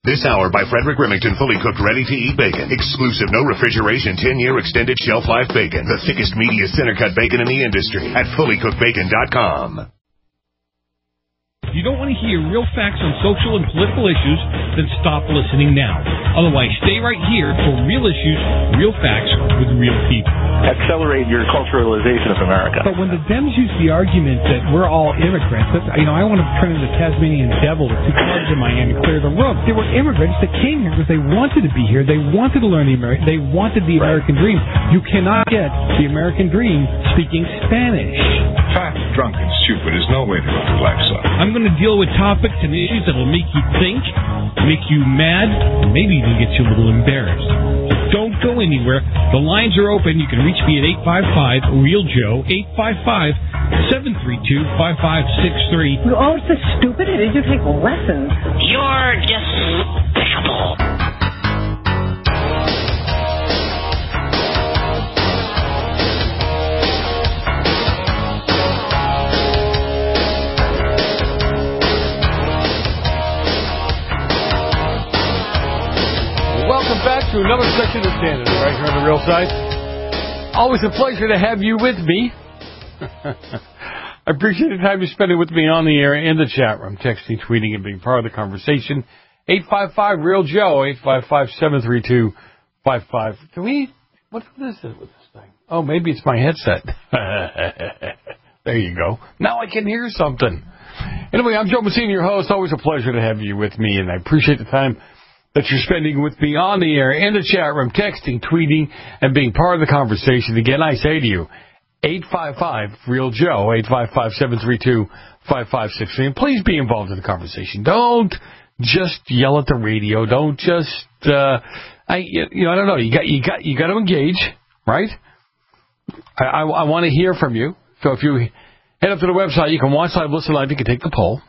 This hour by Frederick Remington, fully cooked, ready-to-eat bacon. Exclusive, no refrigeration, 10-year extended shelf life bacon. The thickest, meatiest center-cut bacon in the industry at fullycookedbacon.com. If you don't want to hear real facts on social and political issues, then stop listening now. Otherwise, stay right here for real issues, real facts with real people. Accelerate your culturalization of America. But when the Dems use the argument that we're all immigrants, I want to turn into the Tasmanian devil with 2 cars in Miami, clear the room. There were immigrants that came here because they wanted to be here. They wanted to learn they wanted the American dream. You cannot get the American dream speaking Spanish. Fat, drunk, and stupid is no way to live life, son. I'm going to deal with topics and issues that will make you think, make you mad, and maybe even get you a little embarrassed. Don't go anywhere. The lines are open. You can reach me at 855-REAL-JOE, 855-732-5563. Oh, so stupid. Did you take lessons? You're despicable. Welcome back to another section of Sanity right here on the Real Side. Always a pleasure to have you with me. I appreciate the time you're spending with me on the air in the chat room, texting, tweeting, and being part of the conversation. 855-REAL-JOE, 855-732-55. Can we... What is it with this thing? Oh, maybe it's my headset. There you go. Now I can hear something. Anyway, I'm Joe Messina, your host. Always a pleasure to have you with me, and I appreciate the time that you're spending with me on the air, in the chat room, texting, tweeting, and being part of the conversation. Again, I say to you, 855-REAL-JOE, 855-732-5563. And please be involved in the conversation. Don't just yell at the radio. Don't just, I don't know. You got to engage, right? I want to hear from you. So if you head up to the website, you can watch live, listen live. You can take the poll.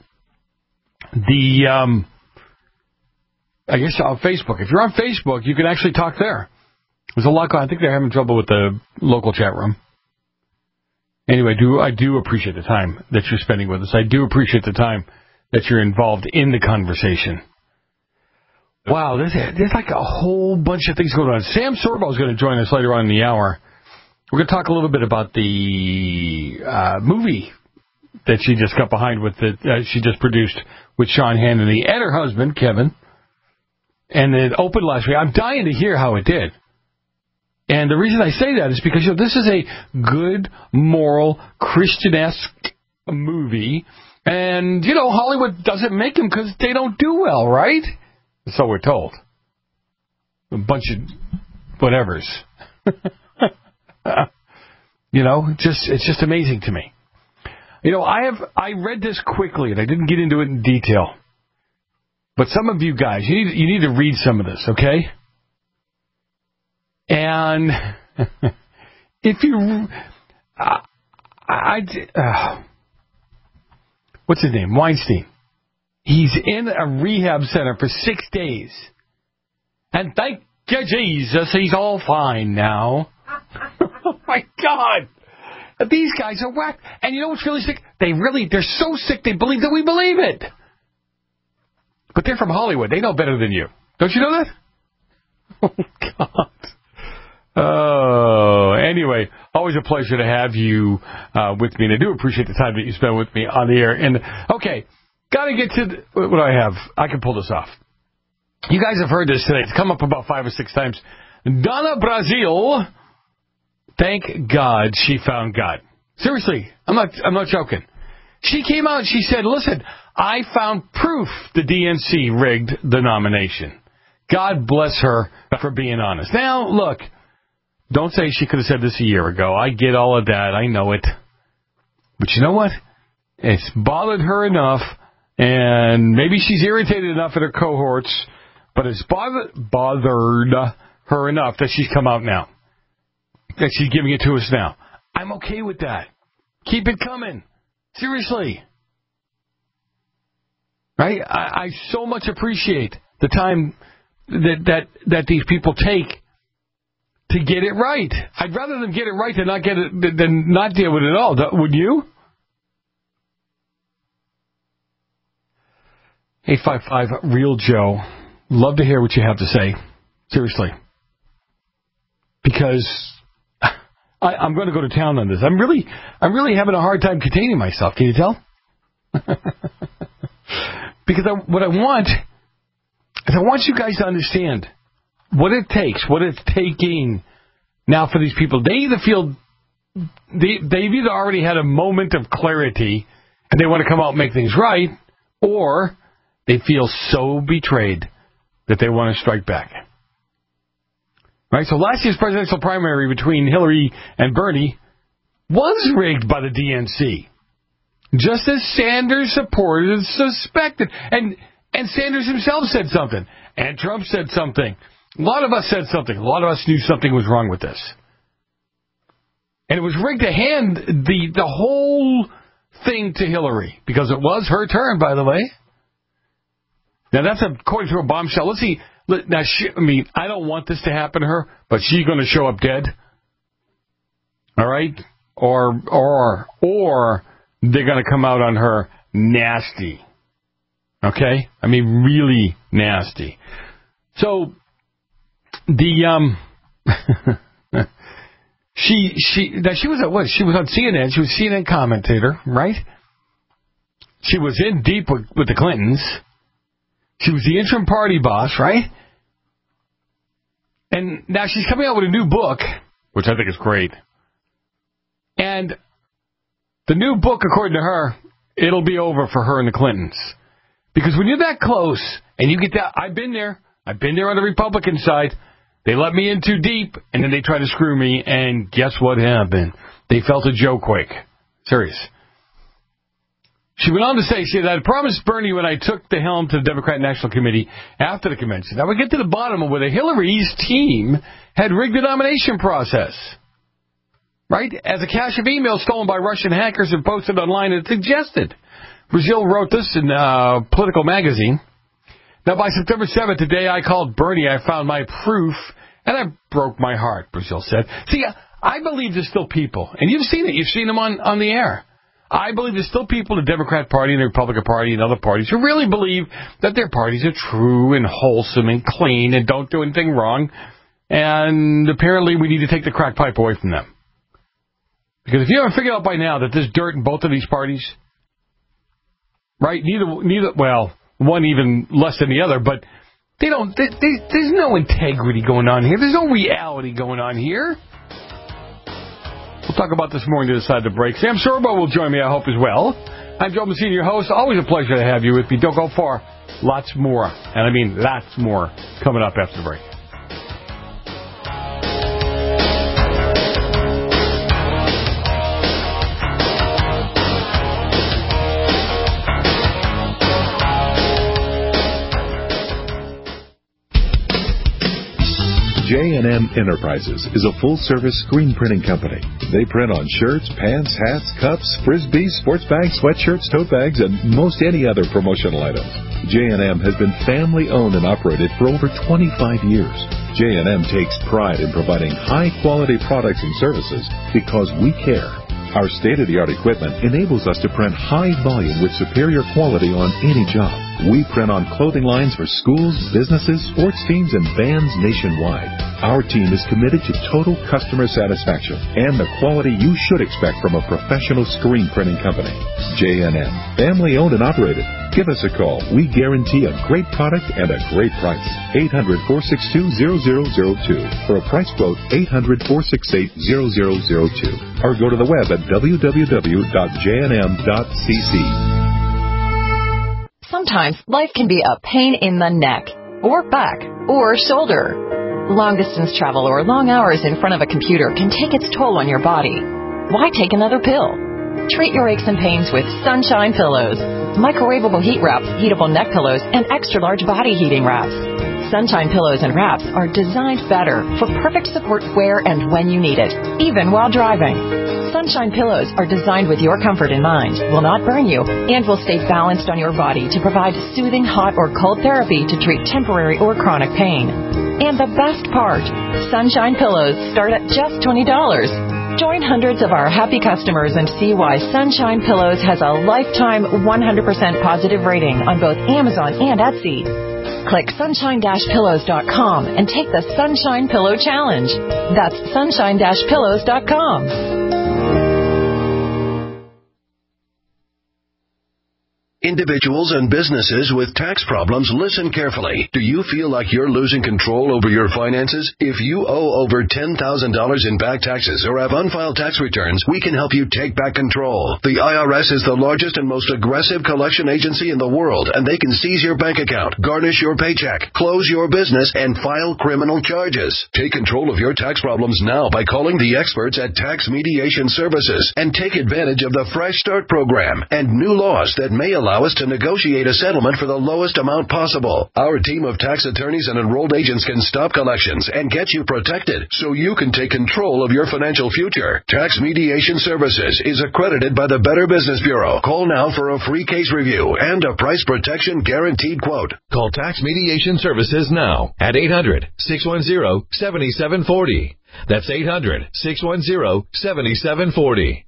I guess on Facebook. If you're on Facebook, you can actually talk there. There's a lot going on. I think they're having trouble with the local chat room. Anyway, I do appreciate the time that you're spending with us. I do appreciate the time that you're involved in the conversation. Wow, there's like a whole bunch of things going on. Sam Sorbo is going to join us later on in the hour. We're going to talk a little bit about the movie that she just got behind with, that she just produced with Sean Hannity and her husband, Kevin. And it opened last week. I'm dying to hear how it did. And the reason I say that is because this is a good, moral, Christian-esque movie. And, Hollywood doesn't make them because they don't do well, right? So we're told. A bunch of whatevers. It's just amazing to me. I read this quickly, and I didn't get into it in detail. But some of you guys, you need to read some of this, okay? And if you... what's his name? Weinstein. He's in a rehab center for 6 days. And thank you, Jesus, he's all fine now. Oh, my God. These guys are whacked. And you know what's really sick? They're so sick they believe that we believe it. But they're from Hollywood. They know better than you. Don't you know that? Oh, God. Oh, anyway, always a pleasure to have you with me. And I do appreciate the time that you spend with me on the air. And, okay, got to get to what I have. I can pull this off. You guys have heard this today. It's come up about 5 or 6 times. Donna Brazile, thank God she found God. Seriously, I'm not joking. She came out and she said, listen, I found proof the DNC rigged the nomination. God bless her for being honest. Now, look, don't say she could have said this a year ago. I get all of that. I know it. But you know what? It's bothered her enough, and maybe she's irritated enough at her cohorts, but it's bothered her enough that she's come out now, that she's giving it to us now. I'm okay with that. Keep it coming. Seriously. Right? I so much appreciate the time that these people take to get it right. I'd rather them get it right than not get it than not deal with it at all. Would you? 855-REAL-JOE. Love to hear what you have to say. Seriously. Because I'm going to go to town on this. I'm really having a hard time containing myself. Can you tell? Because what I want is I want you guys to understand what it takes, what it's taking now for these people. They either feel they've either already had a moment of clarity and they want to come out and make things right, or they feel so betrayed that they want to strike back. Right? So last year's presidential primary between Hillary and Bernie was rigged by the DNC, just as Sanders supporters suspected. And Sanders himself said something, and Trump said something. A lot of us said something. A lot of us knew something was wrong with this. And it was rigged to hand the whole thing to Hillary, because it was her turn, by the way. Now, that's according to a bombshell. Let's see. Now, I don't want this to happen to her, but she's going to show up dead. All right? Or they're going to come out on her nasty. Okay? I mean, really nasty. So, she was at what? She was on CNN. She was a CNN commentator, right? She was in deep with the Clintons. She was the interim party boss, right? And now she's coming out with a new book, which I think is great. And the new book, according to her, it'll be over for her and the Clintons. Because when you're that close, and you get that, I've been there on the Republican side. They let me in too deep, and then they try to screw me, and guess what happened? They felt a joke quake. Serious. She went on to say, she said, I promised Bernie when I took the helm to the Democrat National Committee after the convention, I would get to the bottom of whether Hillary's team had rigged the nomination process. Right? As a cache of emails stolen by Russian hackers and posted online had suggested. Brazil wrote this in Political Magazine. Now, by September 7th, the day I called Bernie, I found my proof, and I broke my heart, Brazil said. See, I believe there's still people, and you've seen it. You've seen them on the air. I believe there's still people in the Democrat Party and the Republican Party and other parties who really believe that their parties are true and wholesome and clean and don't do anything wrong, and apparently we need to take the crack pipe away from them. Because if you haven't figured out by now that there's dirt in both of these parties, right, neither, well, one even less than the other, but there's no integrity going on here. There's no reality going on here. We'll talk about this more on the other side of the break. Sam Sorbo will join me, I hope, as well. I'm Joe Messina, your host. Always a pleasure to have you with me. Don't go far. Lots more, and I mean lots more, coming up after the break. J&M Enterprises is a full-service screen printing company. They print on shirts, pants, hats, cups, frisbees, sports bags, sweatshirts, tote bags, and most any other promotional items. J&M has been family-owned and operated for over 25 years. J&M takes pride in providing high-quality products and services because we care. Our state-of-the-art equipment enables us to print high volume with superior quality on any job. We print on clothing lines for schools, businesses, sports teams, and bands nationwide. Our team is committed to total customer satisfaction and the quality you should expect from a professional screen printing company. J&M, family-owned and operated. Give us a call. We guarantee a great product and a great price. 800-462-0002. For a price quote, 800-468-0002. Or go to the web at www.jnm.cc. Sometimes life can be a pain in the neck, or back, or shoulder. Long-distance travel or long hours in front of a computer can take its toll on your body. Why take another pill? Treat your aches and pains with Sunshine Pillows. Microwavable heat wraps, heatable neck pillows, and extra-large body heating wraps. Sunshine Pillows and wraps are designed better for perfect support where and when you need it, even while driving. Sunshine Pillows are designed with your comfort in mind, will not burn you, and will stay balanced on your body to provide soothing hot or cold therapy to treat temporary or chronic pain. And the best part, Sunshine Pillows start at just $20. Join hundreds of our happy customers and see why Sunshine Pillows has a lifetime 100% positive rating on both Amazon and Etsy. Click sunshine-pillows.com and take the Sunshine Pillow Challenge. That's sunshine-pillows.com. Individuals and businesses with tax problems, listen carefully. Do you feel like you're losing control over your finances? If you owe over $10,000 in back taxes or have unfiled tax returns, we can help you take back control. The IRS is the largest and most aggressive collection agency in the world, and they can seize your bank account, garnish your paycheck, close your business, and file criminal charges. Take control of your tax problems now by calling the experts at Tax Mediation Services and take advantage of the Fresh Start program and new laws that may allow us to negotiate a settlement for the lowest amount possible. Our team of tax attorneys and enrolled agents can stop collections and get you protected so you can take control of your financial future. Tax Mediation Services is accredited by the Better Business Bureau. Call now for a free case review and a price protection guaranteed quote. Call Tax Mediation Services now at 800-610-7740. That's 800-610-7740.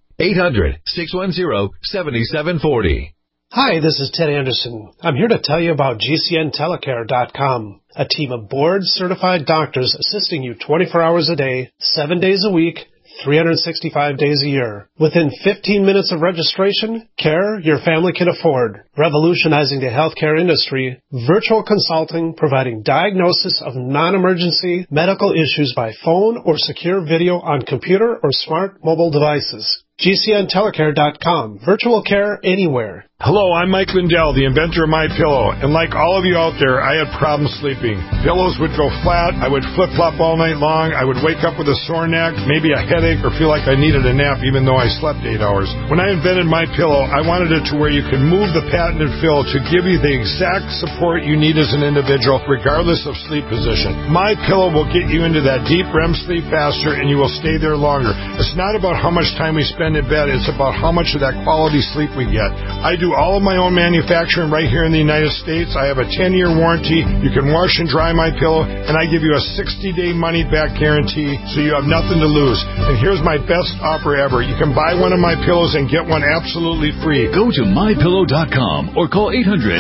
800-610-7740. Hi, this is Ted Anderson. I'm here to tell you about GCNtelecare.com, a team of board-certified doctors assisting you 24 hours a day, 7 days a week, 365 days a year. Within 15 minutes of registration, care your family can afford. Revolutionizing the healthcare industry, virtual consulting providing diagnosis of non-emergency medical issues by phone or secure video on computer or smart mobile devices. GCNtelecare.com. Virtual care anywhere. Hello, I'm Mike Lindell, the inventor of MyPillow, and like all of you out there, I had problems sleeping. Pillows would go flat, I would flip-flop all night long, I would wake up with a sore neck, maybe a headache, or feel like I needed a nap even though I slept 8 hours. When I invented MyPillow, I wanted it to where you could move the patented fill to give you the exact support you need as an individual, regardless of sleep position. MyPillow will get you into that deep REM sleep faster, and you will stay there longer. It's not about how much time we spend in bed, it's about how much of that quality sleep we get. I do all of my own manufacturing right here in the United States. I have a 10-year warranty. You can wash and dry MyPillow, and I give you a 60-day money-back guarantee, so you have nothing to lose. And here's my best offer ever. You can buy one of my pillows and get one absolutely free. Go to MyPillow.com or call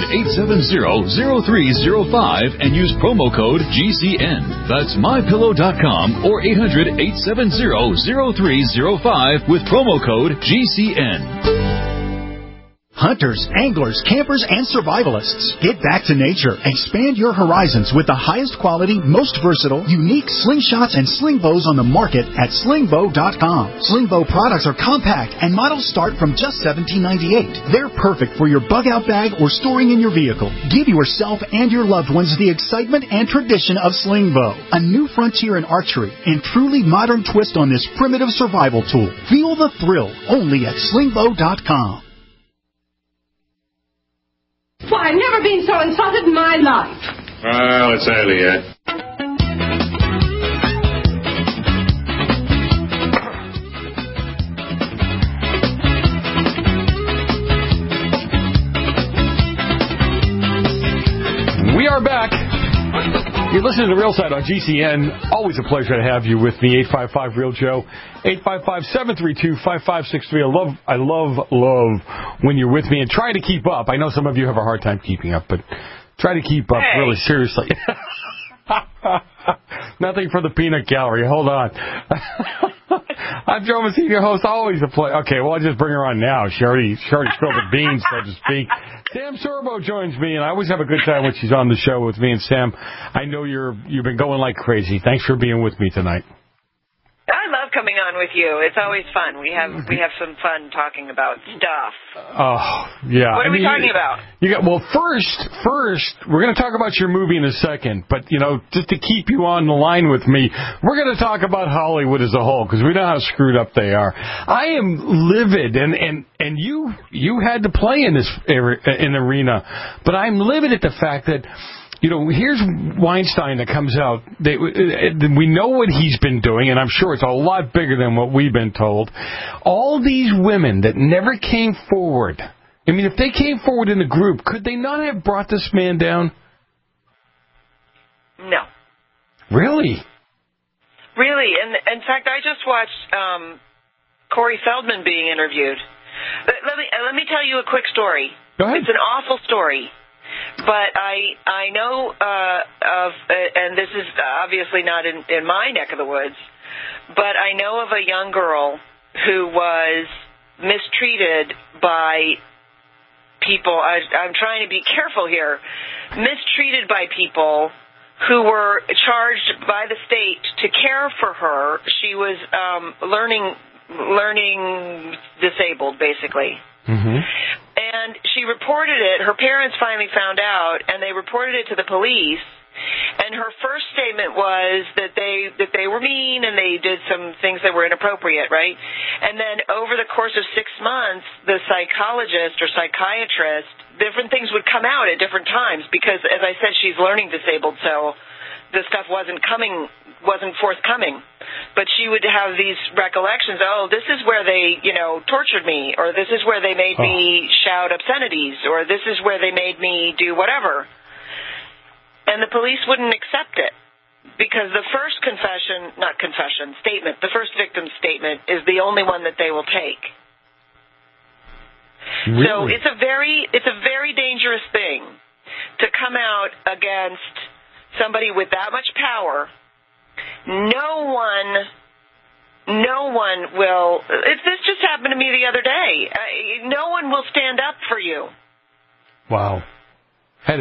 800-870-0305 and use promo code GCN. That's MyPillow.com or 800-870-0305 with promo code GCN. Hunters, anglers, campers, and survivalists. Get back to nature. Expand your horizons with the highest quality, most versatile, unique slingshots and sling bows on the market at slingbow.com. Slingbow products are compact and models start from just $17.98. They're perfect for your bug-out bag or storing in your vehicle. Give yourself and your loved ones the excitement and tradition of Slingbow, a new frontier in archery and truly modern twist on this primitive survival tool. Feel the thrill only at slingbow.com. Why, I've never been so insulted in my life. Well, it's early yet. We are back. You're listening to Real Side on GCN. Always a pleasure to have you with me. 855 Real Joe. 855-732-5563. I love when you're with me and try to keep up. I know some of you have a hard time keeping up, but try to keep up really seriously. Nothing for the peanut gallery. Hold on. I'm Joe Messina, your host. Always a pleasure. Okay, well, I'll just bring her on now. She already spilled the beans, so to speak. Sam Sorbo joins me, and I always have a good time when she's on the show with me. And Sam, I know you've been going like crazy. Thanks for being with me tonight. I love coming on with you. It's always fun. We have some fun talking about stuff. Oh, yeah. What are we talking about? First, we're going to talk about your movie in a second. But, just to keep you on the line with me, we're going to talk about Hollywood as a whole, because we know how screwed up they are. I am livid, and you had to play in this arena, but I'm livid at the fact that, here's Weinstein that comes out. We know what he's been doing, and I'm sure it's a lot bigger than what we've been told. All these women that never came forward. I mean, if they came forward in a group, could they not have brought this man down? No. Really? Really. And in fact, I just watched Corey Feldman being interviewed. Let me tell you a quick story. Go ahead. It's an awful story. But I know of, and this is obviously not in my neck of the woods, but I know of a young girl who was mistreated by people. I'm trying to be careful here. Mistreated by people who were charged by the state to care for her. She was learning disabled, basically. Mm-hmm. And she reported it. Her parents finally found out, and they reported it to the police. And her first statement was that they were mean and they did some things that were inappropriate, right? And then over the course of 6 months, the psychologist or psychiatrist, different things would come out at different times because, as I said, she's learning disabled, so the stuff wasn't forthcoming. But she would have these recollections, this is where they, tortured me, or this is where they made me shout obscenities, or this is where they made me do whatever. And the police wouldn't accept it because the first statement, the first victim's statement is the only one that they will take. Really? So it's a very dangerous thing to come out against somebody with that much power. No one will. This just happened to me the other day. No one will stand up for you. Wow. I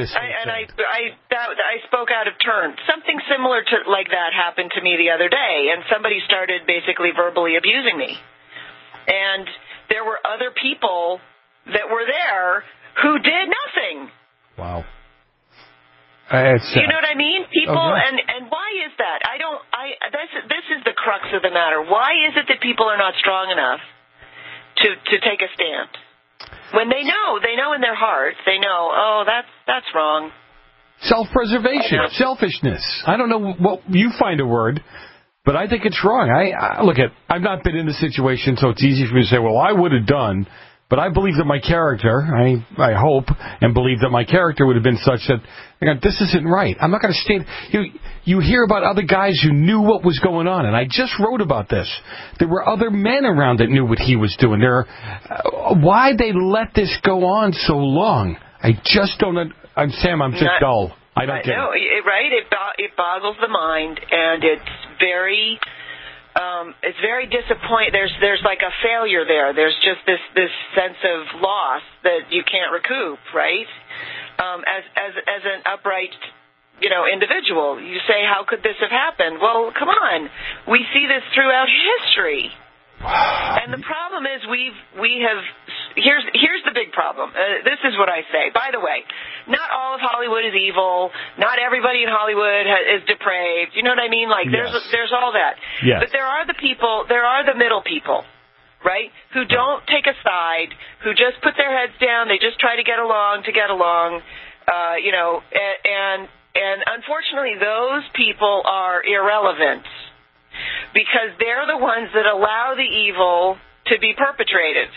spoke out of turn. Something similar to like that happened to me the other day, and somebody started basically verbally abusing me. And there were other people that were there who did nothing. Wow. You know what I mean? People, yeah. and why is that? This is the crux of the matter. Why is it that people are not strong enough to take a stand? When they know in their hearts, they know, that's wrong. Self-preservation, selfishness. I don't know what you find a word, but I think it's wrong. I've not been in the situation, so it's easy for me to say, well, I would have done, but I believe that my character, I hope and believe that my character would have been such that, this isn't right. I'm not going to stand. You hear about other guys who knew what was going on, and I just wrote about this. There were other men around that knew what he was doing. Why they let this go on so long? I just don't. Sam, I'm just dull. I don't get it. Right? It boggles the mind, and it's very disappointing. There's like a failure there. There's just this sense of loss that you can't recoup, right? As an upright, individual, you say, how could this have happened? Well, come on. We see this throughout history. And the problem is here's the big problem. This is what I say. By the way, not all of Hollywood is evil. Not everybody in Hollywood is depraved. You know what I mean? Like, yes. there's all that. Yes. But there are the middle people, right, who don't take a side, who just put their heads down. They just try to get along, and unfortunately those people are irrelevant because they're the ones that allow the evil to be perpetrated.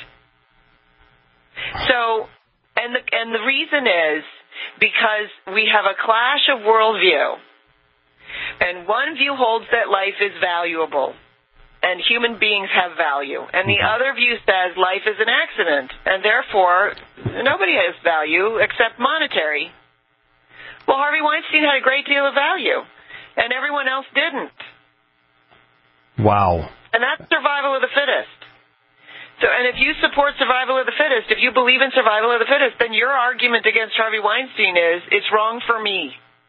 So, and the reason is because we have a clash of worldview, and one view holds that life is valuable and human beings have value, and the other view says life is an accident, and therefore nobody has value except monetary. Well, Harvey Weinstein had a great deal of value, and everyone else didn't. Wow. And that's survival of the fittest. So, and if you support survival of the fittest, if you believe in survival of the fittest, then your argument against Harvey Weinstein is, it's wrong for me.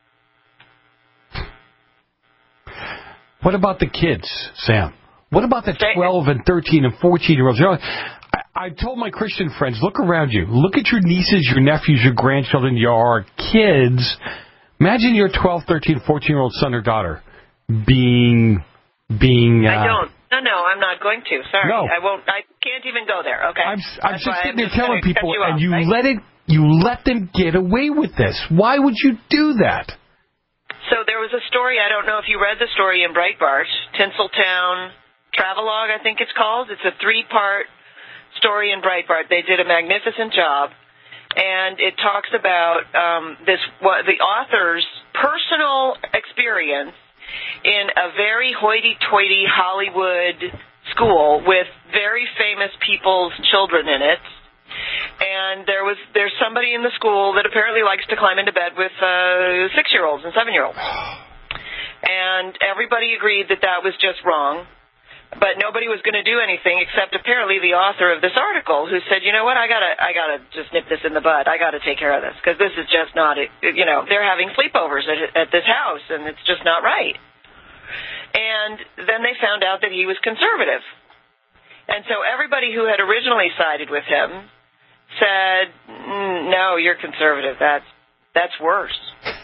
What about the kids, Sam? What about the 12 and 13 and 14-year-olds? I told my Christian friends, look around you. Look at your nieces, your nephews, your grandchildren, your kids. Imagine your 12, 13, 14-year-old son or daughter being I don't. No, I'm not going to. Sorry. No. I won't. I can't even go there. Okay. I'm just sitting there telling people, and you let them get away with this. Why would you do that? So there was a story, I don't know if you read the story in Breitbart, Tinseltown Travelogue, I think it's called. It's a 3-part story in Breitbart. They did a magnificent job. And it talks about the author's personal experience in a very hoity-toity Hollywood school with very famous people's children in it. And there's somebody in the school that apparently likes to climb into bed with 6-year-olds and 7-year-olds. And everybody agreed that was just wrong. But nobody was going to do anything except apparently the author of this article, who said, you know what, I gotta just nip this in the bud. I gotta take care of this, because this is just not, they're having sleepovers at this house, and it's just not right. And then they found out that he was conservative. And so everybody who had originally sided with him said, no, you're conservative. That's worse.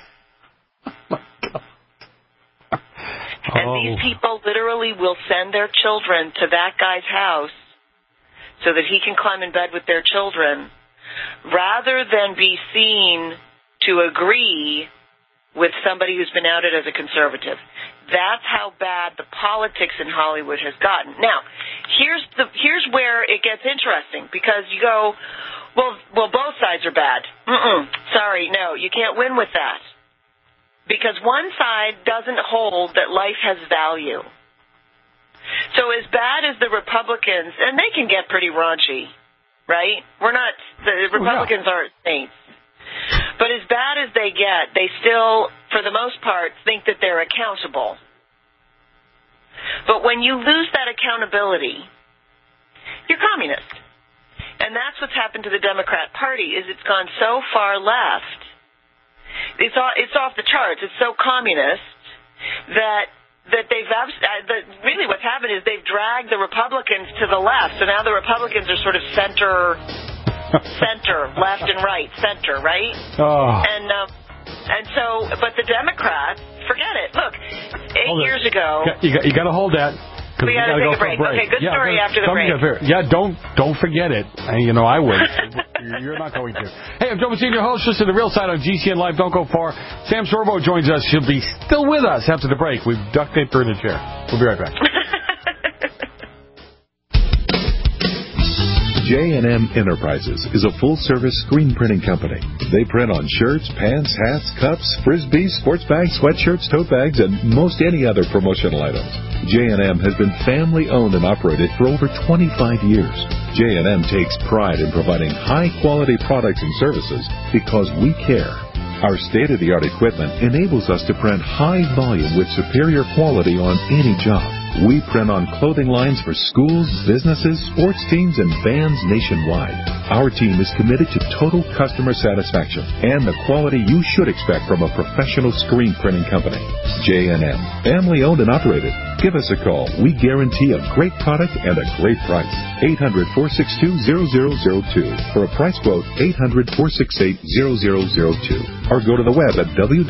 And these people literally will send their children to that guy's house so that he can climb in bed with their children, rather than be seen to agree with somebody who's been outed as a conservative. That's how bad the politics in Hollywood has gotten. Now, here's where it gets interesting, because you go, well, both sides are bad. Sorry, no, you can't win with that. Because one side doesn't hold that life has value. So as bad as the Republicans, and they can get pretty raunchy, right? The Republicans aren't saints. But as bad as they get, they still, for the most part, think that they're accountable. But when you lose that accountability, you're communist. And that's what's happened to the Democrat Party, is it's gone so far left. It's off the charts. It's so communist that really what's happened is they've dragged the Republicans to the left. So now the Republicans are sort of center, left and right, center, right? Oh. And so, but the Democrats, forget it. Look, 8 years ago, you got to hold that. We got to take a break. Okay, good story after the break. Yeah, don't forget it. I would. You're not going to. Hey, I'm Joe Messina, your host. Listen to The Real Side on GCN Live. Don't go far. Sam Sorbo joins us. She'll be still with us after the break. We've duct taped her in the chair. We'll be right back. J&M Enterprises is a full-service screen printing company. They print on shirts, pants, hats, cups, frisbees, sports bags, sweatshirts, tote bags, and most any other promotional items. J&M has been family-owned and operated for over 25 years. J&M takes pride in providing high-quality products and services because we care. Our state-of-the-art equipment enables us to print high volume with superior quality on any job. We print on clothing lines for schools, businesses, sports teams, and bands nationwide. Our team is committed to total customer satisfaction and the quality you should expect from a professional screen printing company. J&M, family-owned and operated. Give us a call. We guarantee a great product and a great price. 800-462-0002. For a price quote, 800-468-0002. Or go to the web at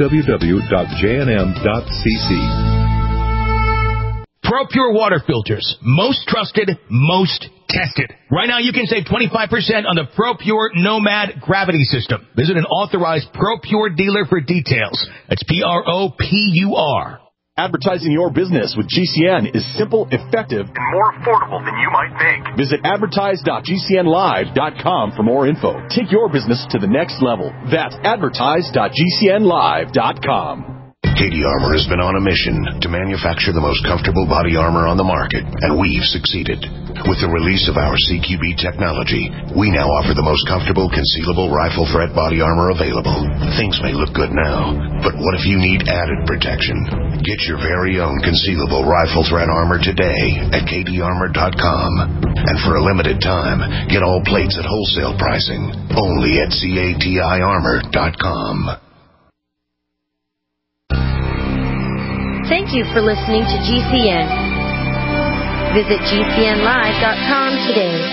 www.jnm.cc. ProPure water filters. Most trusted, most tested. Right now you can save 25% on the ProPure Nomad gravity system. Visit an authorized ProPure dealer for details. That's PROPUR. Advertising your business with GCN is simple, effective, and more affordable than you might think. Visit advertise.gcnlive.com for more info. Take your business to the next level. That's advertise.gcnlive.com. KD Armor has been on a mission to manufacture the most comfortable body armor on the market, and we've succeeded. With the release of our CQB technology, we now offer the most comfortable concealable rifle threat body armor available. Things may look good now, but what if you need added protection? Get your very own concealable rifle threat armor today at kdarmor.com. And for a limited time, get all plates at wholesale pricing, only at CATIarmor.com. Thank you for listening to GCN. Visit GCNlive.com today.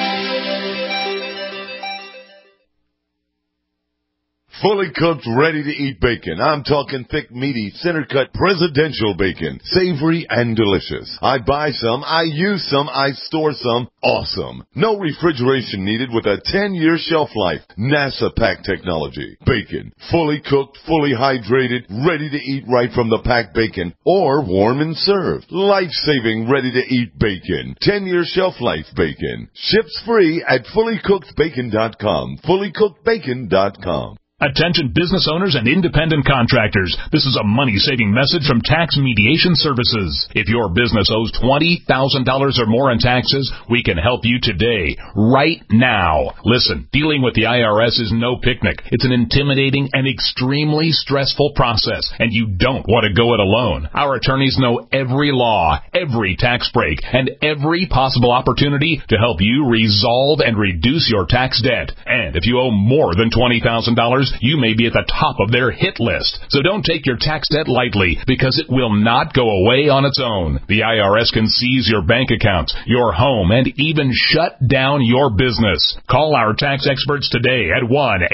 Fully cooked, ready-to-eat bacon. I'm talking thick, meaty, center-cut presidential bacon. Savory and delicious. I buy some, I use some, I store some. Awesome. No refrigeration needed with a 10-year shelf life. NASA pack technology. Bacon. Fully cooked, fully hydrated, ready to eat right from the packed bacon. Or warm and served. Life-saving, ready-to-eat bacon. 10-year shelf life bacon. Ships free at fullycookedbacon.com. Fullycookedbacon.com. Attention business owners and independent contractors. This is a money-saving message from Tax Mediation Services. If your business owes $20,000 or more in taxes, we can help you today, right now. Listen, dealing with the IRS is no picnic. It's an intimidating and extremely stressful process, and you don't want to go it alone. Our attorneys know every law, every tax break, and every possible opportunity to help you resolve and reduce your tax debt. And if you owe more than $20,000, you may be at the top of their hit list. So don't take your tax debt lightly, because it will not go away on its own. The IRS can seize your bank accounts, your home, and even shut down your business. Call our tax experts today at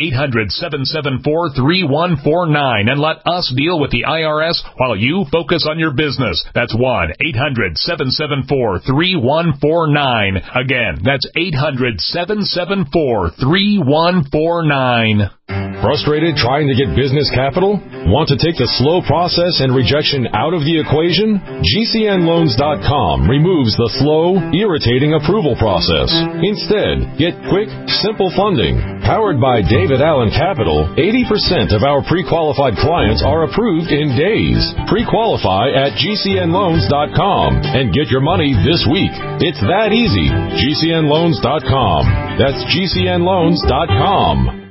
1-800-774-3149 and let us deal with the IRS while you focus on your business. That's 1-800-774-3149. Again, that's 800-774-3149. Frustrated trying to get business capital? Want to take the slow process and rejection out of the equation? GCNloans.com removes the slow, irritating approval process. Instead, get quick, simple funding. Powered by David Allen Capital, 80% of our pre-qualified clients are approved in days. Pre-qualify at GCNloans.com and get your money this week. It's that easy. GCNloans.com. That's GCNloans.com.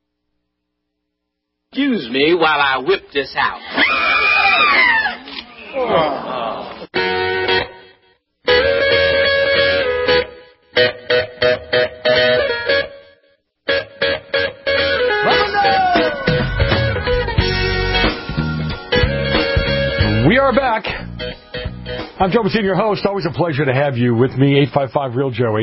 Excuse me while I whip this out. We are back. I'm Joe Messina, your host. Always a pleasure to have you with me. 855-REAL-JOE,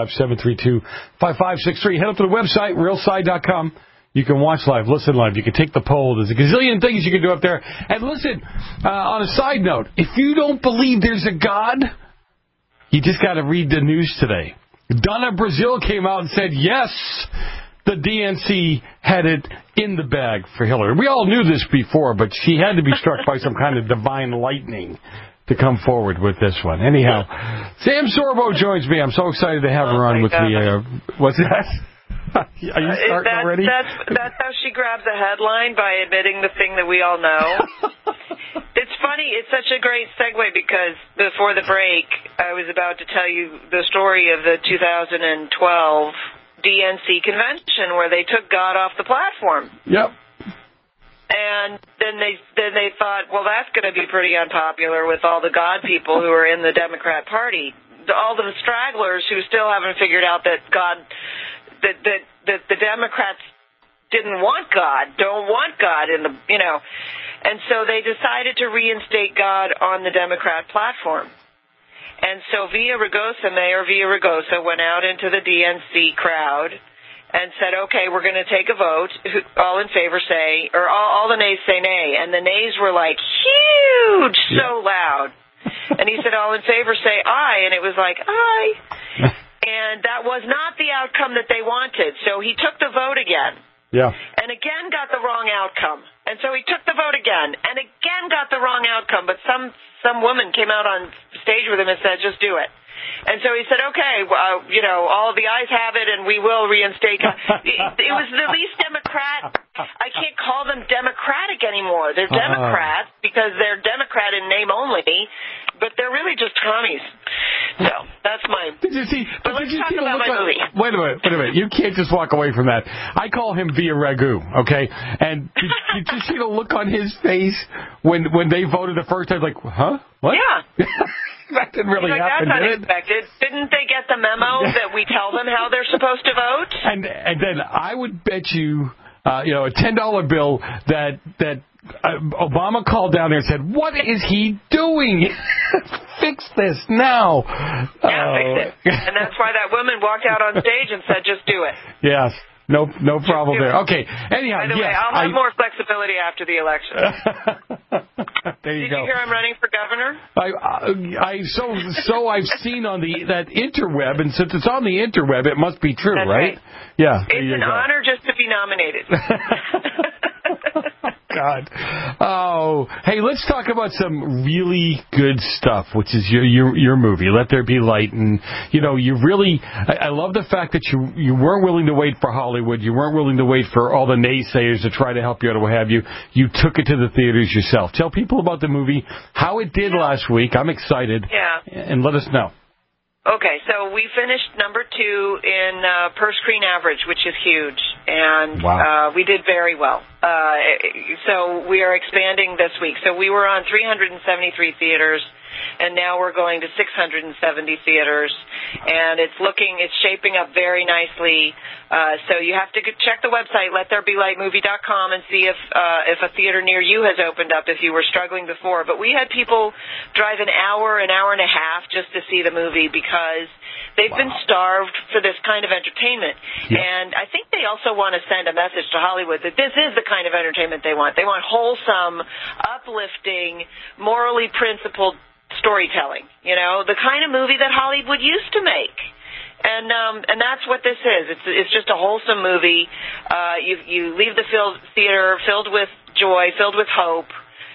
855-732-5563. Head up to the website, realside.com. You can watch live, listen live. You can take the poll. There's a gazillion things you can do up there. And listen, on a side note, if you don't believe there's a God, you just got to read the news today. Donna Brazile came out and said, yes, the DNC had it in the bag for Hillary. We all knew this before, but she had to be struck by some kind of divine lightning to come forward with this one. Anyhow, Sam Sorbo joins me. I'm so excited to have her on with me. What's that? Are you starting already? That's how she grabs a headline, by admitting the thing that we all know. It's funny. It's such a great segue, because before the break, I was about to tell you the story of the 2012 DNC convention where they took God off the platform. Yep. And then they thought, well, that's going to be pretty unpopular with all the God people who are in the Democrat Party. All the stragglers who still haven't figured out that God... That the Democrats didn't want God, don't want God in the, and so they decided to reinstate God on the Democrat platform. And so Mayor Villaraigosa went out into the DNC crowd and said, okay, we're going to take a vote. All in favor say, or all the nays say nay. And the nays were like huge, so loud. And he said, all in favor say aye. And it was like, aye. And that was not the outcome that they wanted. So he took the vote again. Yeah. And again got the wrong outcome. And so he took the vote again and again got the wrong outcome. But some woman came out on stage with him and said, just do it. And so he said, okay, all the ayes have it, and we will reinstate. It was the least Democrat. I can't call them Democratic anymore. They're Democrats because they're Democrat in name only, but they're really just commies. So that's my... But let's talk about my movie. Wait a minute. You can't just walk away from that. I call him Villaraigosa, okay? And did you see the look on his face when they voted the first time? Like, huh? What? Yeah. That didn't really happen, that's did unexpected. Didn't they get the memo that we tell them how they're supposed to vote? And then I would bet you, a $10 bill that Obama called down there and said, "What is he doing? Fix this now." Yeah, fix it. And that's why that woman walked out on stage and said, "Just do it." Yes. No problem there. Okay. Anyhow, by the way, I'll have more flexibility after the election. There you Did go. you hear I'm running for governor? So I've seen on that interweb, and since it's on the interweb, it must be true, That's right? Yeah. It's an honor just to be nominated. God. Oh, hey, let's talk about some really good stuff, which is your movie, Let There Be Light. And, you really, I love the fact that you weren't willing to wait for Hollywood. You weren't willing to wait for all the naysayers to try to help you out or what have you. You took it to the theaters yourself. Tell people about the movie, how it did last week. I'm excited. Yeah. And let us know. Okay, so we finished number 2 in per screen average, which is huge, and we did very well. So we are expanding this week. So we were on 373 theaters, and now we're going to 670 theaters, and it's shaping up very nicely. So you have to check the website, lettherebelightmovie.com, and see if a theater near you has opened up if you were struggling before. But we had people drive an hour and a half just to see the movie because they've been starved for this kind of entertainment. Yep. And I think they also want to send a message to Hollywood that this is the kind of entertainment they want. They want wholesome, uplifting, morally principled storytelling, the kind of movie that Hollywood used to make. And that's what this is. It's just a wholesome movie. You leave the theater filled with joy, filled with hope,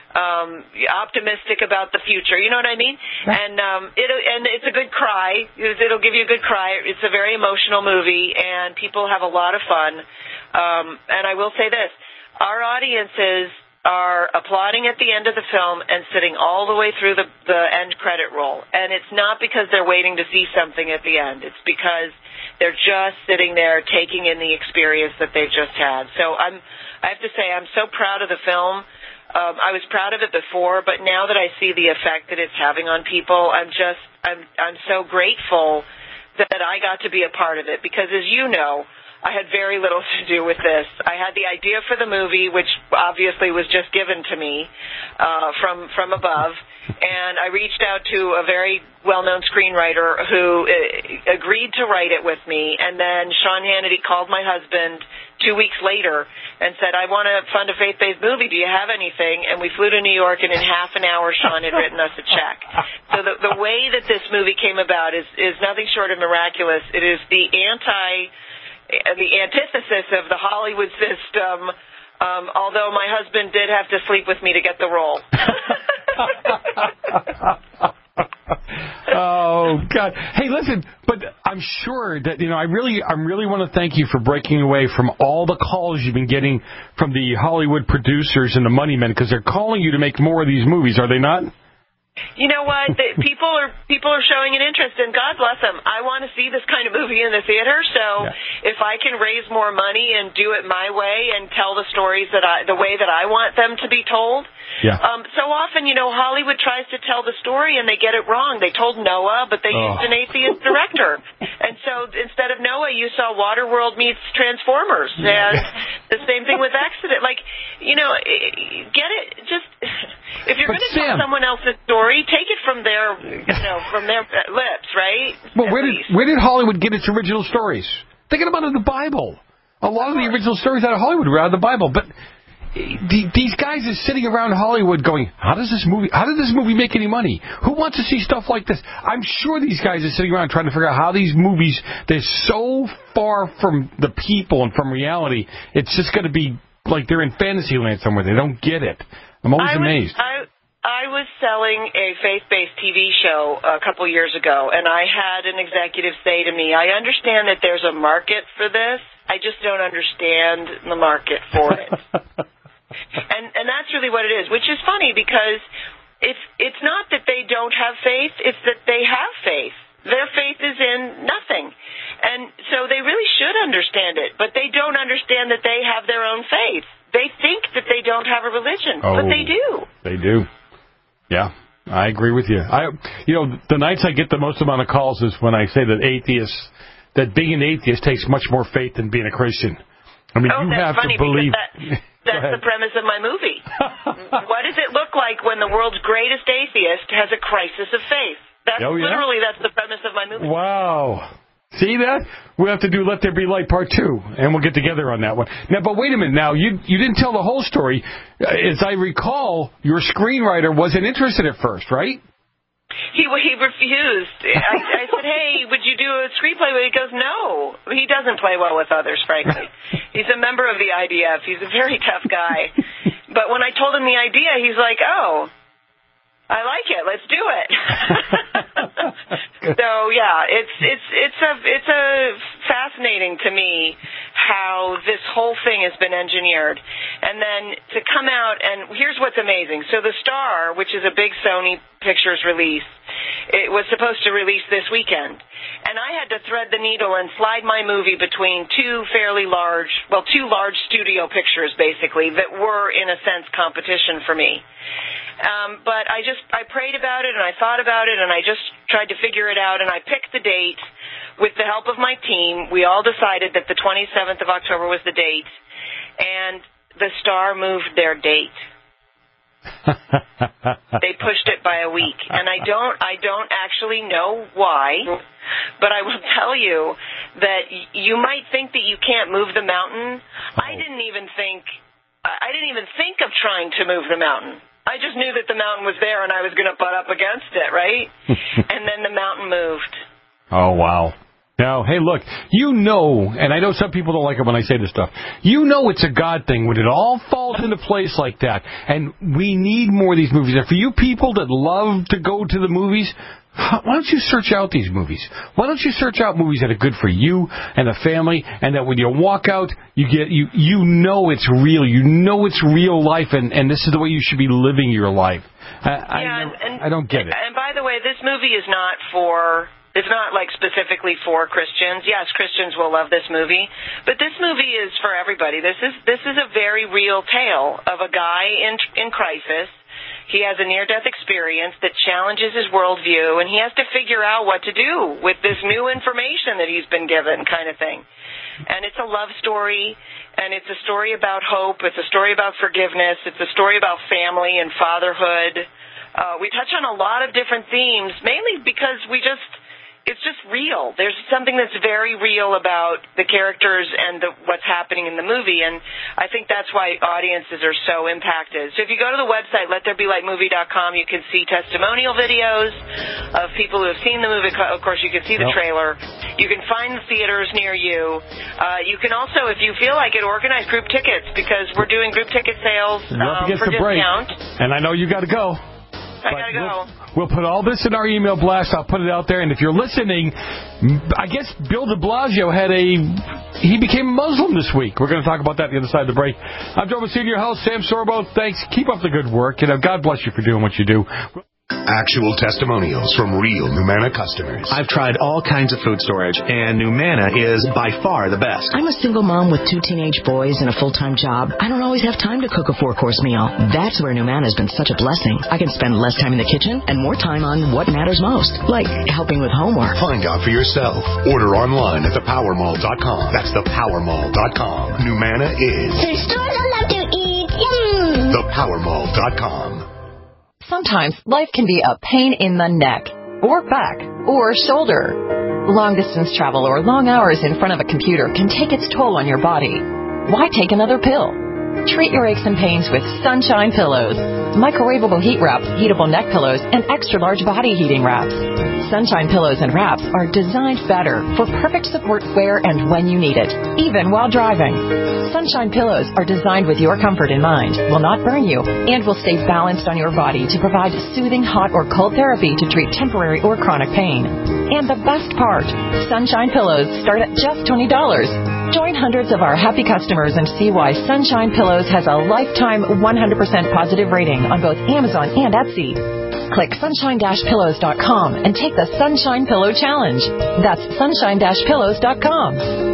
optimistic about the future. You know what I mean? And it's a good cry. It'll give you a good cry. It's a very emotional movie, and people have a lot of fun. And I will say this: our audiences are applauding at the end of the film and sitting all the way through the end credit roll. And it's not because they're waiting to see something at the end. It's because they're just sitting there taking in the experience that they've just had. So I have to say, I'm so proud of the film. I was proud of it before, but now that I see the effect that it's having on people, I'm so grateful that I got to be a part of it. Because as you know, I had very little to do with this. I had the idea for the movie, which obviously was just given to me from above, and I reached out to a very well-known screenwriter who agreed to write it with me, and then Sean Hannity called my husband 2 weeks later and said, I want to fund a faith-based movie. Do you have anything? And we flew to New York, and in half an hour, Sean had written us a check. So the way that this movie came about is nothing short of miraculous. It is the antithesis of the Hollywood system, although my husband did have to sleep with me to get the role. Oh, God. Hey, listen, but I'm sure that, I really want to thank you for breaking away from all the calls you've been getting from the Hollywood producers and the money men, because they're calling you to make more of these movies, are they not? You know what? People are showing an interest, and God bless them. I want to see this kind of movie in the theater, so if I can raise more money and do it my way and tell the stories the way that I want them to be told. Yeah. So often, Hollywood tries to tell the story and they get it wrong. They told Noah, but they used an atheist director. And so instead of Noah, you saw Waterworld meets Transformers. And the same thing with Exodus. Get it. Just, if you're going to tell someone else's story, take it from their, from their lips, right? Well, where did Hollywood get its original stories? Thinking about it in the Bible. A lot of the original stories out of Hollywood were out of the Bible, but these guys are sitting around Hollywood going, how did this movie make any money? Who wants to see stuff like this? I'm sure these guys are sitting around trying to figure out how these movies, they're so far from the people and from reality, it's just going to be like they're in fantasy land somewhere. They don't get it. I'm always amazed. I was selling a faith-based TV show a couple years ago, and I had an executive say to me, I understand that there's a market for this. I just don't understand the market for it. And that's really what it is, which is funny because it's not that they don't have faith, it's that they have faith. Their faith is in nothing. And so they really should understand it, but they don't understand that they have their own faith. They think that they don't have a religion, but they do. They do. Yeah, I agree with you. The nights I get the most amount of calls is when I say that being an atheist takes much more faith than being a Christian. I mean, you have to believe. That's the premise of my movie. What does it look like when the world's greatest atheist has a crisis of faith? That's the premise of my movie. Wow. See that? We'll have to do Let There Be Light Part 2, and we'll get together on that one. Now, but wait a minute. Now, you didn't tell the whole story. As I recall, your screenwriter wasn't interested at first, right? He refused. I said, hey, would you do a screenplay? He goes, no. He doesn't play well with others, frankly. He's a member of the IDF. He's a very tough guy. But when I told him the idea, he's like, oh, I like it. Let's do it. So yeah, it's a fascinating to me how this whole thing has been engineered, and then to come out and here's what's amazing. So The Star, which is a big Sony Pictures release, it was supposed to release this weekend, and I had to thread the needle and slide my movie between two large studio pictures basically that were in a sense competition for me. But I prayed about it and I thought about it and I just tried to figure it out, and I picked the date with the help of my team. We all decided that the 27th of October was the date, and The Star moved their date. They pushed it by a week, and I don't actually know why, but I will tell you that you might think that you can't move the mountain. I didn't even think of trying to move the mountain. I just knew that the mountain was there and I was going to butt up against it, right? And then the mountain moved. Oh, wow. Now, hey, look, you know, and I know some people don't like it when I say this stuff, you know it's a God thing when it all falls into place like that. And we need more of these movies. And for you people that love to go to the movies, why don't you search out these movies? Why don't you search out movies that are good for you and the family, and that when you walk out, you know it's real. You know it's real life, and this is the way you should be living your life. I don't get it. And by the way, this movie is not like specifically for Christians. Yes, Christians will love this movie, but this movie is for everybody. This is a very real tale of a guy in crisis. He has a near-death experience that challenges his worldview, and he has to figure out what to do with this new information that he's been given, kind of thing. And it's a love story, and it's a story about hope. It's a story about forgiveness. It's a story about family and fatherhood. We touch on a lot of different themes, mainly because it's just real. There's something that's very real about the characters and what's happening in the movie, and I think that's why audiences are so impacted. So if you go to the website, LetThereBeLightMovie.com, you can see testimonial videos of people who have seen the movie. Of course, you can see the trailer. You can find the theaters near you. You can also, if you feel like it, organize group tickets, because we're doing group ticket sales for discount. And I know you got to go. I got to go. We'll put all this in our email blast. I'll put it out there. And if you're listening, I guess Bill de Blasio he became Muslim this week. We're going to talk about that at the other side of the break. I'm Joe Messina, your host, Sam Sorbo. Thanks. Keep up the good work. God bless you for doing what you do. Actual testimonials from real Numana customers. I've tried all kinds of food storage, and Numana is by far the best. I'm a single mom with 2 teenage boys and a full-time job. I don't always have time to cook a 4-course meal. That's where Numana has been such a blessing. I can spend less time in the kitchen and more time on what matters most, like helping with homework. Find out for yourself. Order online at thepowermall.com. That's thepowermall.com. Numana is... The stores I love to eat. Thepowermall.com. Sometimes life can be a pain in the neck, or back, or shoulder. Long-distance travel or long hours in front of a computer can take its toll on your body. Why take another pill? Treat your aches and pains with Sunshine Pillows. Microwavable heat wraps, heatable neck pillows, and extra-large body heating wraps. Sunshine Pillows and wraps are designed better for perfect support where and when you need it, even while driving. Sunshine Pillows are designed with your comfort in mind, will not burn you, and will stay balanced on your body to provide soothing hot or cold therapy to treat temporary or chronic pain. And the best part, Sunshine Pillows start at just $20. Join hundreds of our happy customers and see why Sunshine Pillows has a lifetime 100% positive rating on both Amazon and Etsy. Click sunshine-pillows.com and take the Sunshine Pillow Challenge. That's sunshine-pillows.com.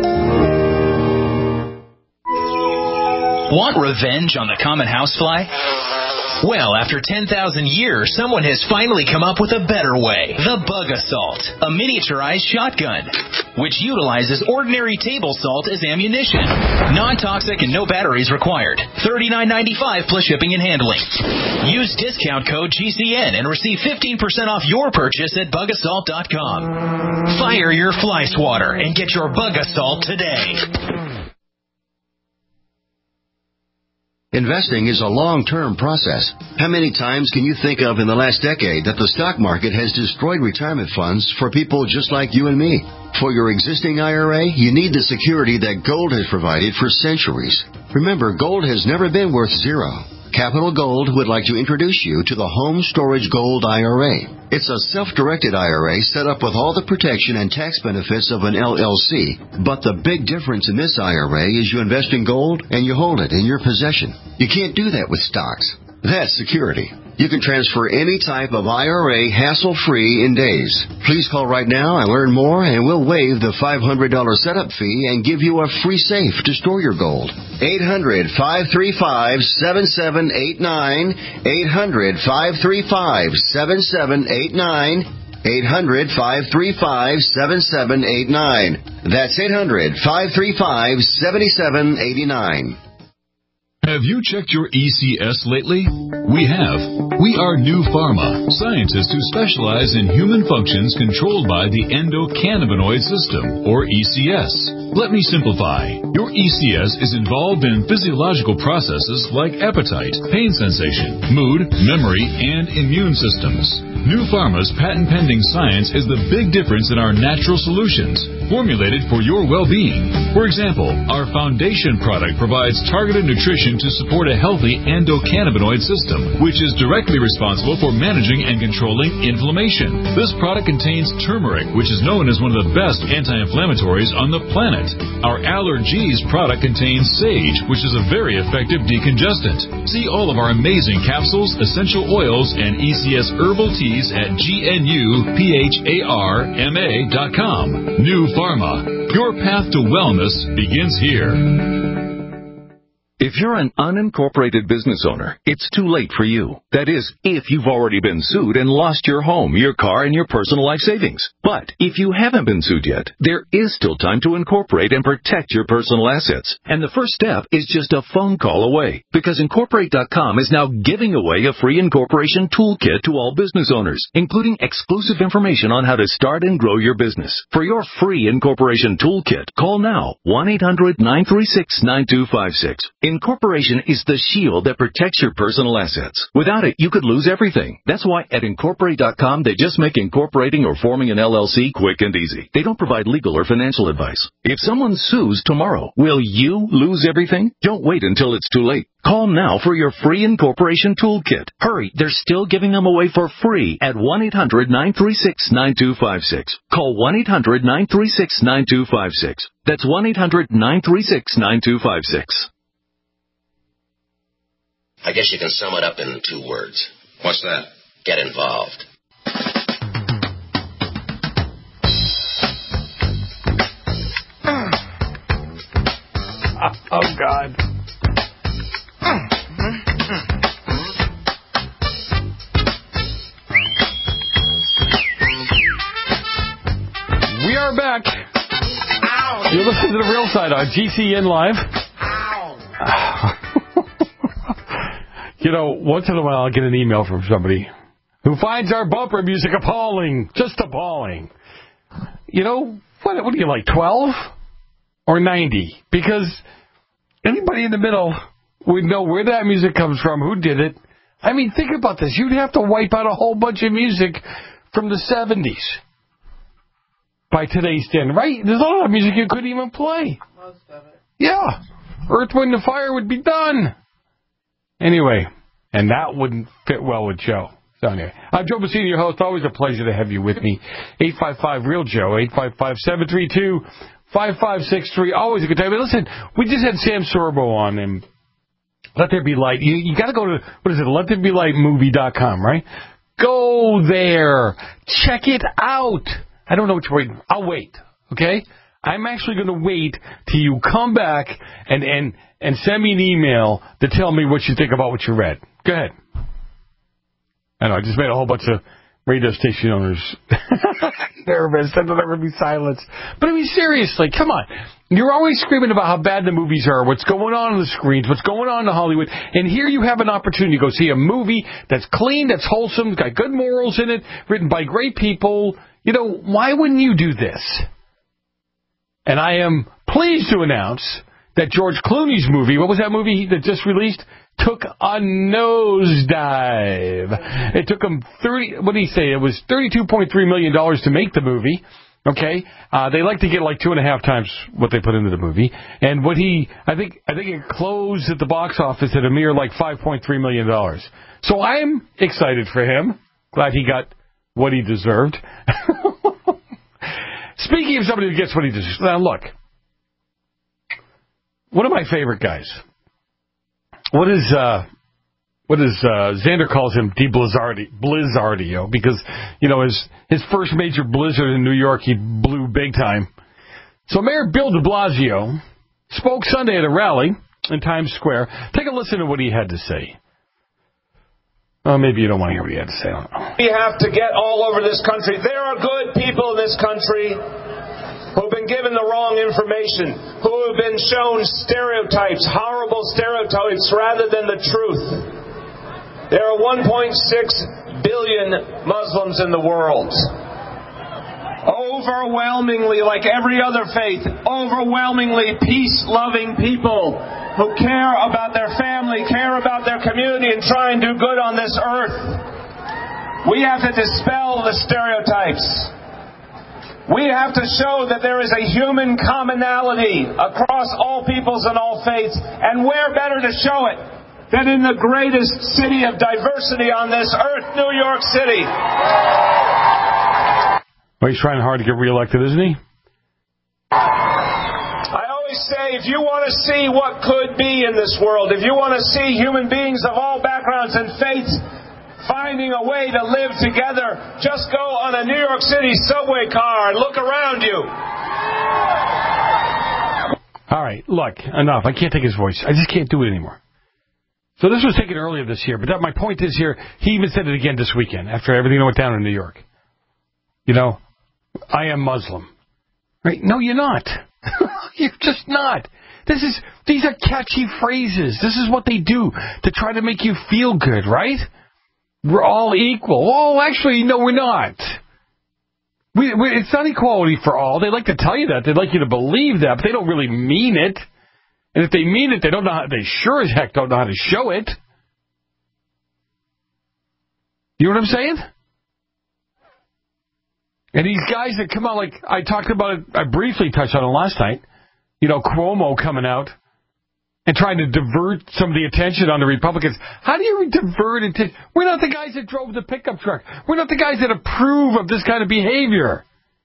Want revenge on the common housefly? Well, after 10,000 years, someone has finally come up with a better way. The Bug Assault, a miniaturized shotgun, which utilizes ordinary table salt as ammunition. Non-toxic and no batteries required. $39.95 plus shipping and handling. Use discount code GCN and receive 15% off your purchase at bugassault.com. Fire your fly swatter and get your Bug Assault today. Investing is a long-term process. How many times can you think of in the last decade that the stock market has destroyed retirement funds for people just like you and me? For your existing IRA, you need the security that gold has provided for centuries. Remember, gold has never been worth zero. Capital Gold would like to introduce you to the Home Storage Gold IRA. It's a self-directed IRA set up with all the protection and tax benefits of an LLC. But the big difference in this IRA is you invest in gold and you hold it in your possession. You can't do that with stocks. That's security. You can transfer any type of IRA hassle-free in days. Please call right now and learn more, and we'll waive the $500 setup fee and give you a free safe to store your gold. 800-535-7789. 800-535-7789. 800-535-7789. That's 800-535-7789. Have you checked your ECS lately? We have. We are New Pharma, scientists who specialize in human functions controlled by the endocannabinoid system, or ECS. Let me simplify. Your ECS is involved in physiological processes like appetite, pain sensation, mood, memory, and immune systems. New Pharma's patent-pending science is the big difference in our natural solutions, formulated for your well-being. For example, our foundation product provides targeted nutrition to support a healthy endocannabinoid system, which is directly responsible for managing and controlling inflammation. This product contains turmeric, which is known as one of the best anti-inflammatories on the planet. Our Allergies product contains sage, which is a very effective decongestant. See all of our amazing capsules, essential oils, and ECS herbal teas at GNUPHARMA.com. New Pharma. Your path to wellness begins here. If you're an unincorporated business owner, it's too late for you. That is, if you've already been sued and lost your home, your car, and your personal life savings. But if you haven't been sued yet, there is still time to incorporate and protect your personal assets. And the first step is just a phone call away, because Incorporate.com is now giving away a free incorporation toolkit to all business owners, including exclusive information on how to start and grow your business. For your free incorporation toolkit, call now, 1-800-936-9256. Incorporation is the shield that protects your personal assets. Without it, you could lose everything. That's why at Incorporate.com, they just make incorporating or forming an LLC quick and easy. They don't provide legal or financial advice. If someone sues tomorrow, will you lose everything? Don't wait until it's too late. Call now for your free incorporation toolkit. Hurry, they're still giving them away for free at 1-800-936-9256. Call 1-800-936-9256. That's 1-800-936-9256. I guess you can sum it up in 2 words. What's that? Get involved. Oh, God. We are back. Ow. You're listening to The Real Side on GCN Live. Ow. You know, once in a while I'll get an email from somebody who finds our bumper music appalling. Just appalling. You know, what are you, like 12 or 90? Because anybody in the middle would know where that music comes from, who did it. I mean, think about this. You'd have to wipe out a whole bunch of music from the 70s by today's standard, right? There's a lot of music you couldn't even play. Most of it. Yeah. Earth, Wind, and Fire would be done. Anyway, and that wouldn't fit well with Joe. So anyway, I'm Joe Messina, your host. Always a pleasure to have you with me. 855-REAL-JOE, 855-732-5563. Always a good time. But listen, we just had Sam Sorbo on, and Let There Be Light. You got to go to, what is it, LetThereBeLightMovie.com, right? Go there. Check it out. I don't know what you're waiting. I'll wait, okay? I'm actually going to wait till you come back and send me an email to tell me what you think about what you read. Go ahead. I know, I just made a whole bunch of radio station owners nervous. I thought there would be silence. But I mean, seriously, come on. You're always screaming about how bad the movies are, what's going on the screens, what's going on in Hollywood. And here you have an opportunity to go see a movie that's clean, that's wholesome, got good morals in it, written by great people. You know, why wouldn't you do this? And I am pleased to announce that George Clooney's movie, what was that movie that just released? took a nosedive. It took them what did he say? It was $32.3 million to make the movie. Okay, they like to get like 2.5 times what they put into the movie, and I think it closed at the box office at a mere like $5.3 million. So I'm excited for him. Glad he got what he deserved. Speaking of somebody who gets what he deserves, now look, one of my favorite guys. What is Xander calls him Blizzardio, because, his first major blizzard in New York, he blew big time. So Mayor Bill de Blasio spoke Sunday at a rally in Times Square. Take a listen to what he had to say. Oh, maybe you don't want to hear what he had to say. I don't know. We have to get all over this country. There are good people in this country who've been given the wrong information, who have been shown stereotypes, horrible stereotypes, rather than the truth. There are 1.6 billion Muslims in the world. Overwhelmingly, like every other faith, overwhelmingly peace-loving people who care about their family, care about their community, and try and do good on this earth. We have to dispel the stereotypes. We have to show that there is a human commonality across all peoples and all faiths, and where better to show it than in the greatest city of diversity on this earth, New York City. Well, he's trying hard to get reelected, isn't he? I always say, if you want to see what could be in this world, if you want to see human beings of all backgrounds and faiths finding a way to live together, just go on a New York City subway car and look around you. All right, look, enough. I can't take his voice. I just can't do it anymore. So this was taken earlier this year, but my point is here, he even said it again this weekend after everything that went down in New York. I am Muslim. Right? No, you're not. You're just not. These are catchy phrases. This is what they do to try to make you feel good, right? We're all equal. Oh, actually, no, we're not. It's not equality for all. They like to tell you that. They'd like you to believe that, but they don't really mean it. And if they mean it, they sure as heck don't know how to show it. You know what I'm saying? And these guys that come out, like I talked about it, I briefly touched on it last night. Cuomo coming out and trying to divert some of the attention on the Republicans. How do you divert attention? We're not the guys that drove the pickup truck. We're not the guys that approve of this kind of behavior.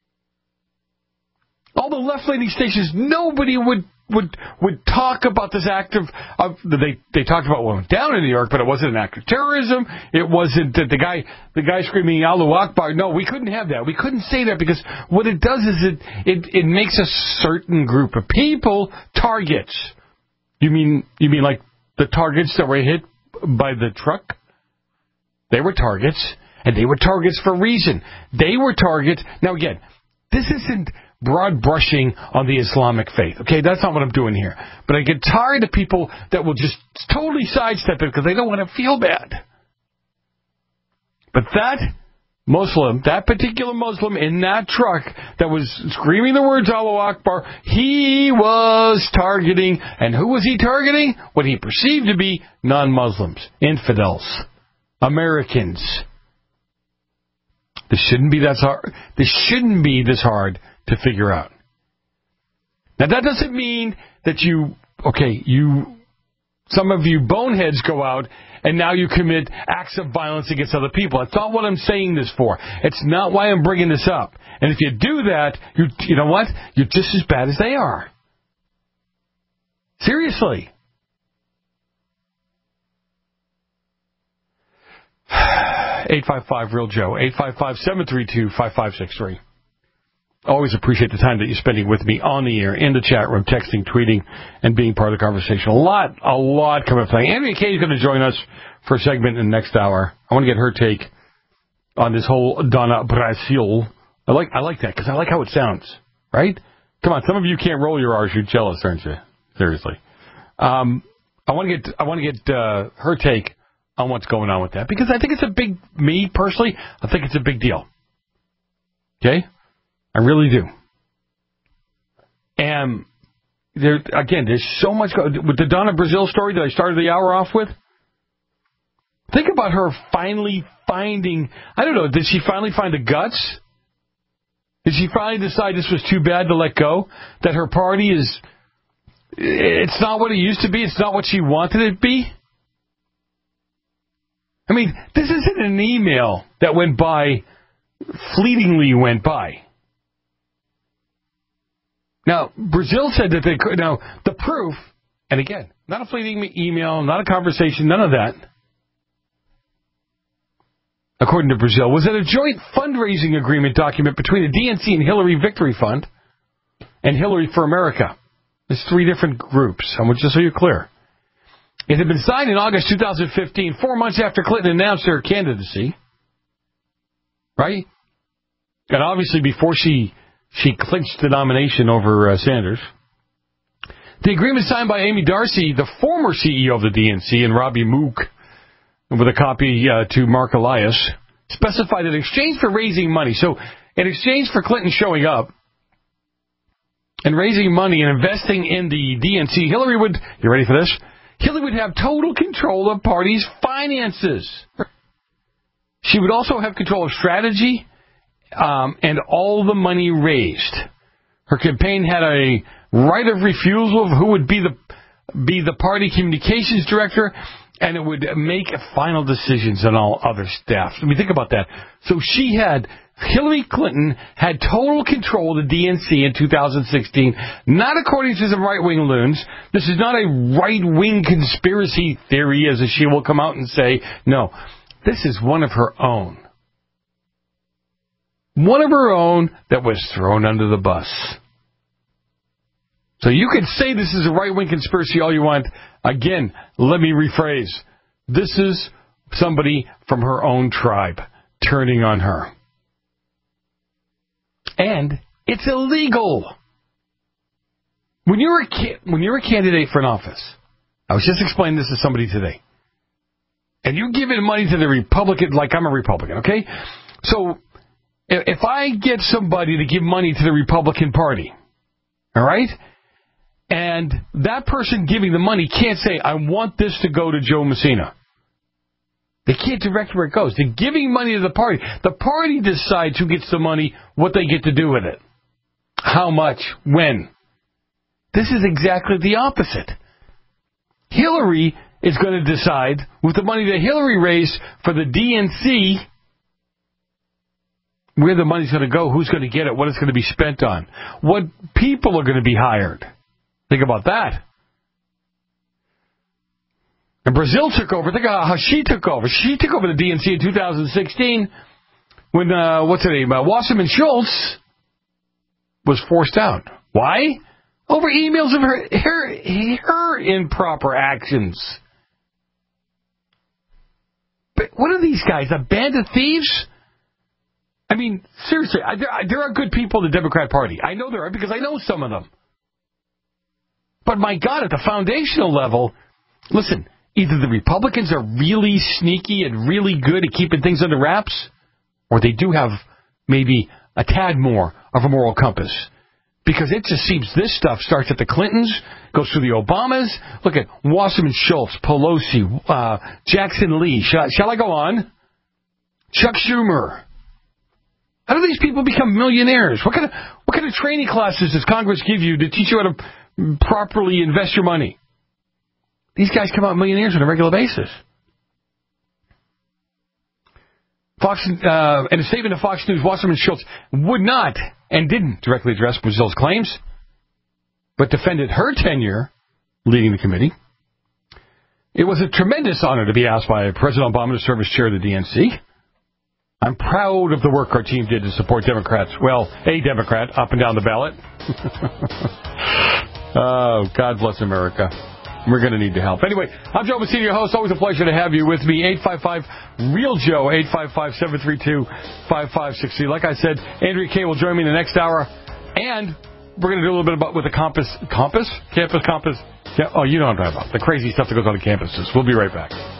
All the left-leaning stations, nobody would talk about this act of they talked about what went down in New York, but it wasn't an act of terrorism. It wasn't the guy screaming Allahu Akbar. No, we couldn't have that. We couldn't say that because what it does is it makes a certain group of people targets. You mean like the targets that were hit by the truck? They were targets, and they were targets for a reason. They were targets. Now again, this isn't broad brushing on the Islamic faith. Okay, that's not what I'm doing here. But I get tired of people that will just totally sidestep it because they don't want to feel bad. But that particular Muslim in that truck that was screaming the words Allahu Akbar, he was targeting, and who was he targeting? What he perceived to be non-Muslims, infidels, Americans. This shouldn't be this hard to figure out. Now that doesn't mean that some of you boneheads go out and now you commit acts of violence against other people. That's not what I'm saying this for. It's not why I'm bringing this up. And if you do that, you know what? You're just as bad as they are. Seriously. 855-REAL-JOE, 855-732-5563. Always appreciate the time that you're spending with me on the air, in the chat room, texting, tweeting, and being part of the conversation. A lot coming up tonight. Andrea Kay is going to join us for a segment in the next hour. I want to get her take on this whole Dona Brasil. I like that because I like how it sounds, right? Come on, some of you can't roll your R's. You're jealous, aren't you? Seriously. I want to get her take on what's going on with that because I think it's me personally, I think it's a big deal. Okay? I really do. And there's so much with the Donna Brazil story that I started the hour off with. Think about her finally finding, I don't know, did she finally find the guts? Did she finally decide this was too bad to let go? That her party it's not what it used to be, it's not what she wanted it to be? I mean, this isn't an email that went by, fleetingly went by. Now, Brazil said that they could, now, the proof, and again, not a fleeting email, not a conversation, none of that, according to Brazil, was that a joint fundraising agreement document between the DNC and Hillary Victory Fund and Hillary for America. There's 3 different groups, just so you're clear. It had been signed in August 2015, 4 months after Clinton announced her candidacy. Right? And obviously before she clinched the nomination over Sanders. The agreement signed by Amy Darcy, the former CEO of the DNC, and Robbie Mook, with a copy to Mark Elias, specified in exchange for raising money. So, in exchange for Clinton showing up and raising money and investing in the DNC, Hillary would, you ready for this? Hillary would have total control of party's finances. She would also have control of strategy and all the money raised. Her campaign had a right of refusal of who would be the party communications director, and it would make final decisions on all other staff. I mean, think about that. So Hillary Clinton had total control of the DNC in 2016, not according to some right-wing loons. This is not a right-wing conspiracy theory, as she will come out and say. No, this is one of her own. One of her own that was thrown under the bus. So you can say this is a right-wing conspiracy all you want. Again, let me rephrase. This is somebody from her own tribe turning on her. And it's illegal. When you're a candidate for an office, I was just explaining this to somebody today, and you're giving money to the Republican, like I'm a Republican, okay? So if I get somebody to give money to the Republican Party, all right, and that person giving the money can't say, I want this to go to Joe Messina. They can't direct where it goes. They're giving money to the party. The party decides who gets the money, what they get to do with it, how much, when. This is exactly the opposite. Hillary is going to decide, with the money that Hillary raised for the DNC, where the money's going to go, who's going to get it, what it's going to be spent on, what people are going to be hired. Think about that. And Brazil took over. Think about how she took over. She took over the DNC in 2016 when, Wasserman Schultz was forced out. Why? Over emails of her improper actions. But what are these guys, a band of thieves? I mean, seriously, there are good people in the Democrat Party. I know there are because I know some of them. But my God, at the foundational level, listen, either the Republicans are really sneaky and really good at keeping things under wraps, or they do have maybe a tad more of a moral compass. Because it just seems this stuff starts at the Clintons, goes through the Obamas. Look at Wasserman Schultz, Pelosi, Jackson Lee. Shall I go on? Chuck Schumer. How do these people become millionaires? What kind of training classes does Congress give you to teach you how to properly invest your money? These guys come out millionaires on a regular basis. In a statement to Fox News, Wasserman Schultz would not and didn't directly address Brazil's claims, but defended her tenure leading the committee. It was a tremendous honor to be asked by President Obama to serve as chair of the DNC. I'm proud of the work our team did to support Democrats. Well, a Democrat up and down the ballot. Oh, God bless America. We're going to need the help. Anyway, I'm Joe Messina, your host. Always a pleasure to have you with me. 855-REAL-JOE, 855-732-5563. Like I said, Andrea Kay will join me in the next hour. And we're going to do a little bit about with the campus compass. Oh, you know what I'm talking about. The crazy stuff that goes on at campuses. We'll be right back.